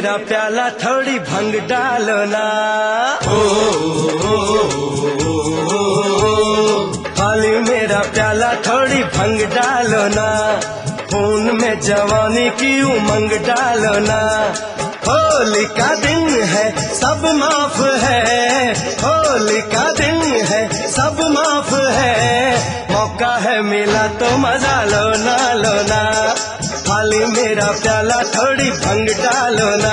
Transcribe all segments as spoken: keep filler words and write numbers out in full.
मेरा प्याला थोड़ी भंग डालो ना। ओ, ओ, ओ, ओ, खाली मेरा प्याला थोड़ी भंग डालो ना। खून में जवानी की उमंग डालो ना। होली का दिन है सब माफ है, होली का दिन है सब माफ है। मौका है मिला तो मजा लो ना, लो ना। खाली मेरा प्याला थोड़ी भंग डालो ना।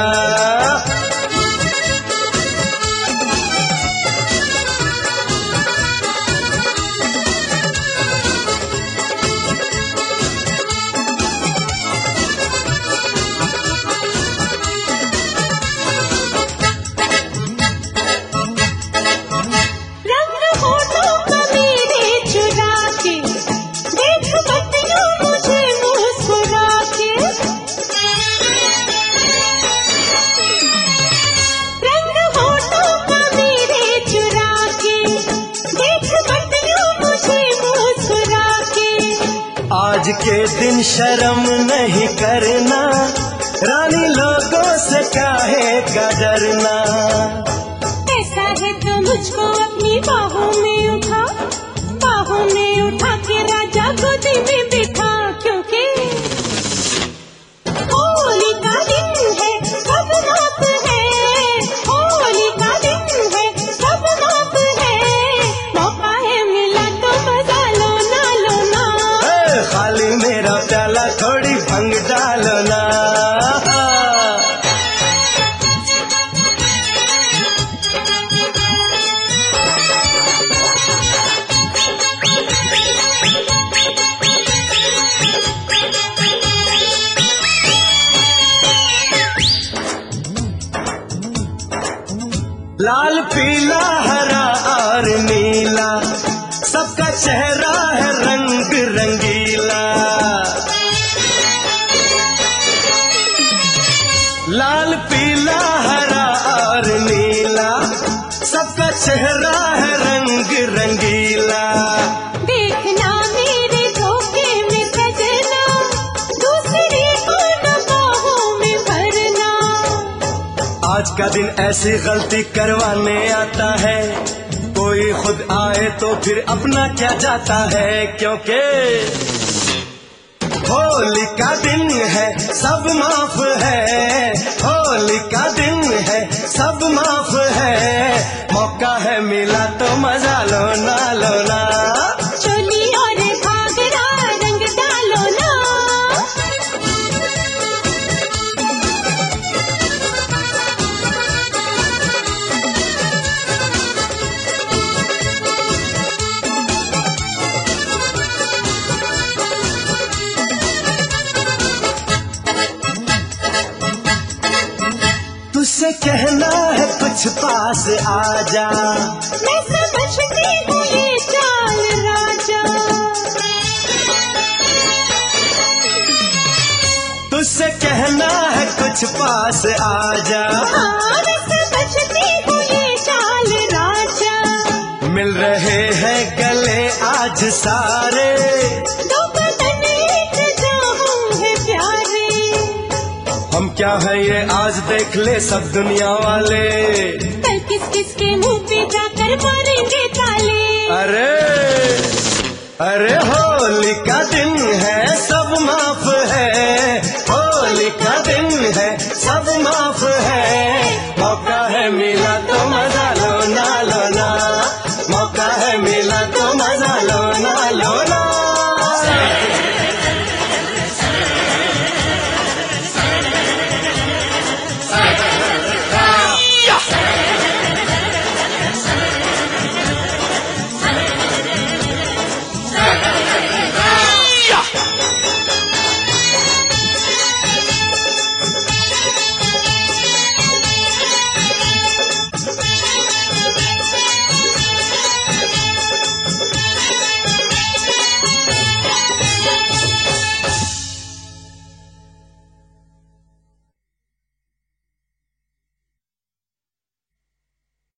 आज के दिन शर्म नहीं करना, रानी लोगों से काहे का डरना। ऐसा है तो मुझको अपनी बाहों में उठा, बाहों में उठा के राजा गोदी में बिठा। क्योंकि होली का दिन है सब माफ है, होली का दिन है सब माफ है। मौका है मिला तो मजा लो ना, लो ना। खाली मेरा प्याला थोड़ी भंग डालो ना। लाल पीला हरा और नीला सबका चेहरा है रंग रंगीला। लाल पीला हरा और नीला सबका चेहरा है रंग रंगीला। देखना मेरे धोखे में सजना, दूसरे को न बाहों में भरना। आज का दिन ऐसी गलती करवाने आता है, कोई खुद आए तो फिर अपना क्या जाता है। क्योंकि होली का दिन है सब माफ है, होली का दिन है सब माफ है। मौका है मिला तो मजा लो ना, लो ना। चोली और घाघरा रंग डालो ना। तुझसे कहना है कुछ पास आजा, मैं समझती हूँ ये चाल राजा। तुझसे कहना है कुछ पास आजा। हाँ, मैं समझती हूँ ये चाल राजा। मिल रहे हैं गले आज सारे, दो बदन एक जाऊं है प्यारे। हम क्या है ये आज देख ले सब दुनिया वाले। कल किस किस के मुंह पे जाकर मारेंगे ताले। अरे अरे हो